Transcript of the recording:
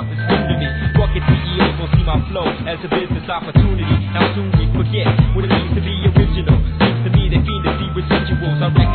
cause it's new to me. Rocket CEOs gon' see my flow as a business opportunity. How soon we forget what it means to be original. Seems to me they fiend to see residuals. I